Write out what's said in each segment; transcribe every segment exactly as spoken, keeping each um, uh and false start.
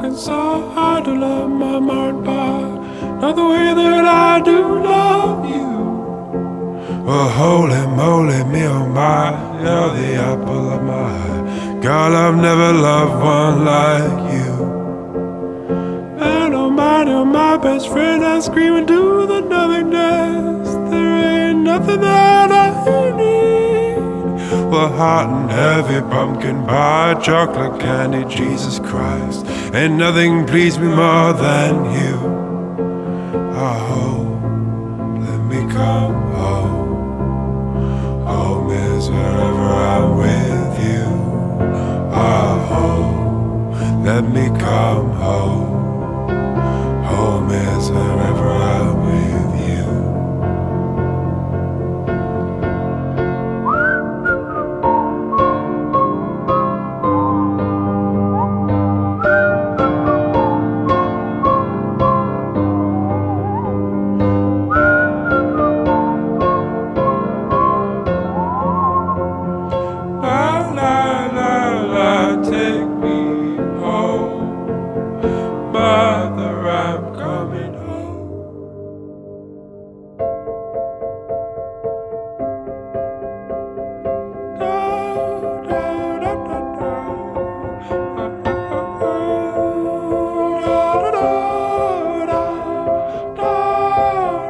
working so hard to love my mind, but not the way that I do love you. Well, holy moly, me oh my, you're the apple of my eye. Girl, I've never loved one like you. And oh my, you're my best friend, I scream into the nothingness. There ain't nothing that I need. Well, hot and heavy pumpkin pie, chocolate candy, Jesus Christ, ain't nothing pleased me more than you. Oh, let me come home. Home is wherever I'm with you. Oh, let me come home. Home is wherever I'm with you. La la la la, take me home, mother, I'm coming home. Da, da, da, da, da. Da, da, da, da, da,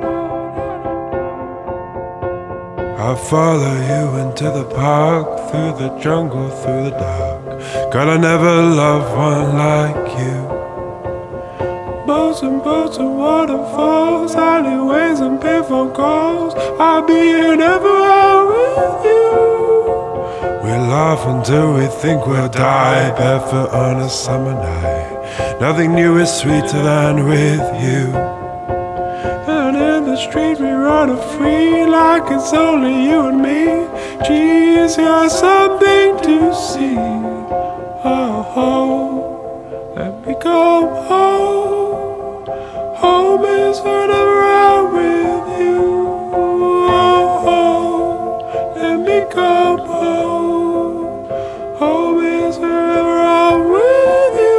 da. I follow you into the park, through the jungle, through the dark. Girl, I never loved one like you. Boats and boats and waterfalls, alleyways and payphone calls, I'll be here never with you. We laugh until we think we'll die, barefoot on a summer night. Nothing new is sweeter than with you. And in the street we run free, like it's only you and me. Geez, you're something to see. Oh, oh, let me go home. Home is whenever I'm with you. Oh, oh, let me come home. Home is wherever I'm with you.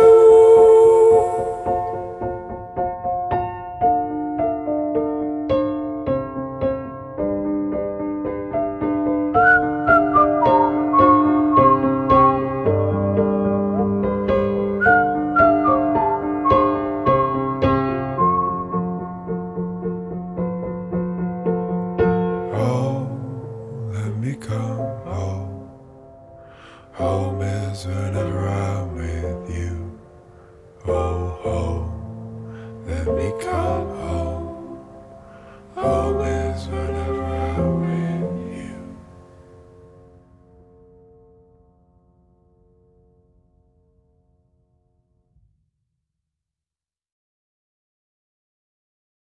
Let me come home. Home is whenever I'm with you. Oh, home, let me come.